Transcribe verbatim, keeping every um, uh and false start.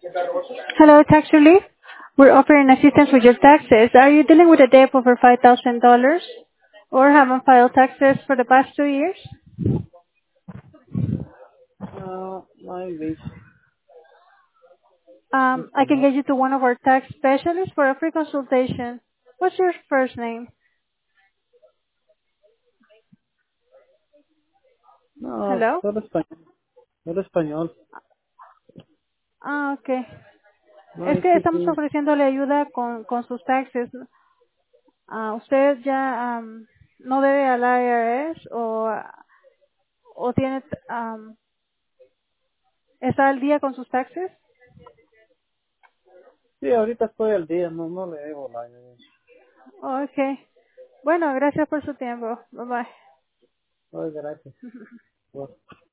Hello, Tax Relief. We're offering assistance with your taxes. Are you dealing with a debt over five thousand dollars or haven't filed taxes for the past two years? Ah, maybe. Um, I can Español. get you to one of our tax specialists for a free consultation. What's your first name? No, Hello? solo español. Solo español. Ah, okay. Es Ay, que sí, estamos sí. ofreciéndole ayuda con, con sus taxes. Ah, ¿usted ya am, no debe al I R S o, o tiene, am, está al día con sus taxes? Sí, ahorita estoy al día, no, no le debo la Okay. Bueno, gracias por su tiempo. Bye bye. Ay, gracias.